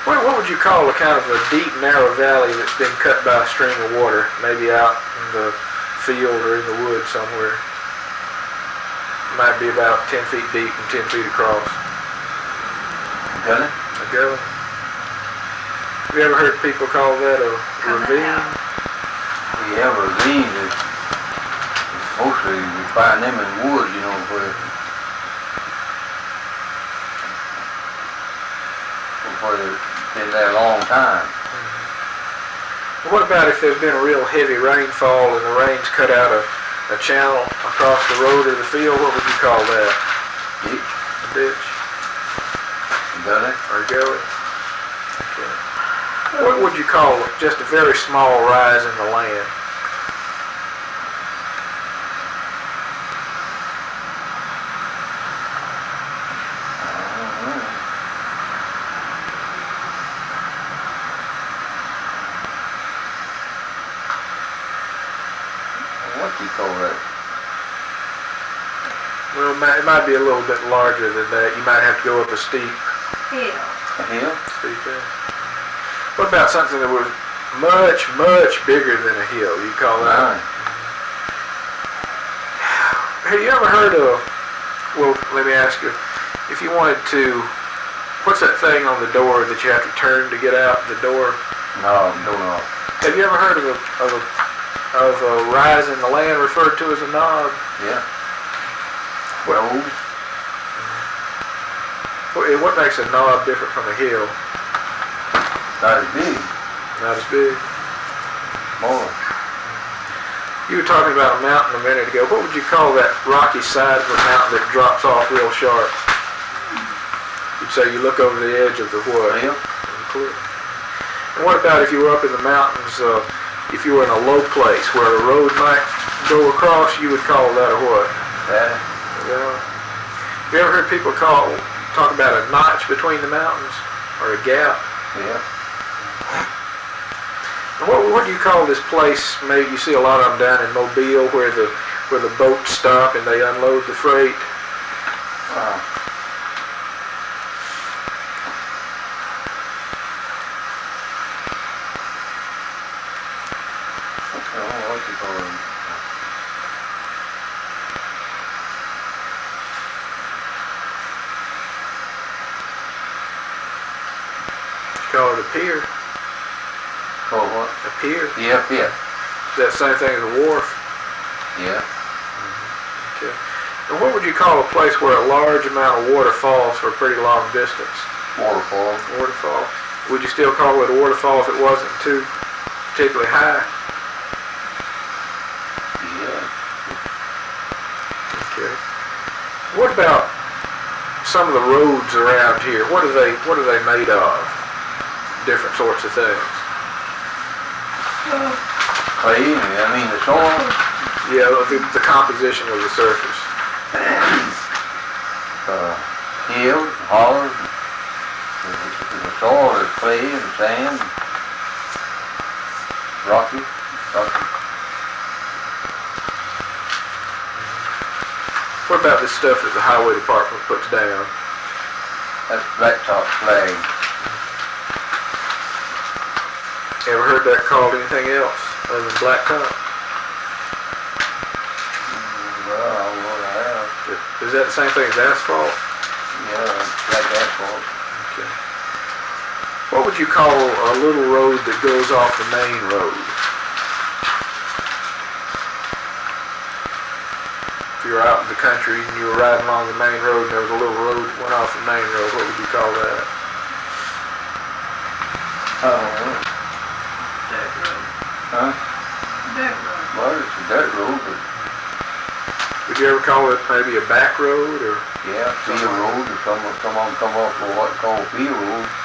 What would you call a kind of a deep, narrow valley that's been cut by a stream of water, maybe out in the field or in the woods somewhere? It might be about 10 feet deep and 10 feet across. Gully? A gully. Have you ever heard people call that a ravine? Yeah, ravines is mostly we find them in the woods, you know, where they've been there a long time. Mm-hmm. What about if there's been a real heavy rainfall and the rain's cut out a channel across the road or the field? What would you call that? Ditch. A ditch? Gully. Or a gully? Okay. What would you call just a very small rise in the land? What do you call that? Well, it might be a little bit larger than that. You might have to go up a steep Hill. A hill? steep hill. What about something that was much, much bigger than a hill? You call that? Have you ever heard of, well, let me ask you, if you wanted to, what's that thing on the door that you have to turn to get out the door? No, no, no. Have you ever heard of a rise in the land referred to as a knob? Yeah. Well, what makes a knob different from a hill? Not as big. Not as big. More. You were talking about a mountain a minute ago. What would you call that rocky side of a mountain that drops off real sharp? You'd say you look over the edge of the what? Hill. Cliff. And what about if you were up in the mountains, if you were in a low place where a road might go across, you would call that a what? Valley. Yeah. Have you ever heard people talk about a notch between the mountains? Or a gap? Yeah. And what do you call this place? Maybe you see a lot of them down in Mobile where the boats stop and they unload the freight. What do you call them? You call it a pier. Call what? A pier. Yeah, yeah. Is that the same thing as a wharf? Yeah. Okay. And what would you call a place where a large amount of water falls for a pretty long distance? Waterfall. Waterfall. Would you still call it a waterfall if it wasn't too particularly high? Yeah. Okay. What about some of the roads around here? What are they made of? Different sorts of things. Clay, I mean the soil. Yeah, the composition of the surface. Hills, hollers. The soil is clay and sand. Rocky. What about this stuff that the highway department puts down? That's blacktop slag. You ever heard that called anything else other than blacktop? Well, what I have. Is that the same thing as asphalt? Yeah, like asphalt. Okay. What would you call a little road that goes off the main road? If you were out in the country and you were riding along the main road and there was a little road that went off the main road, what would you call that? Dirt road. Huh? Dirt road. Well, it's a dirt road, but Would you ever call it maybe a back road or? yeah, field road, or some of them come off for what's called field road.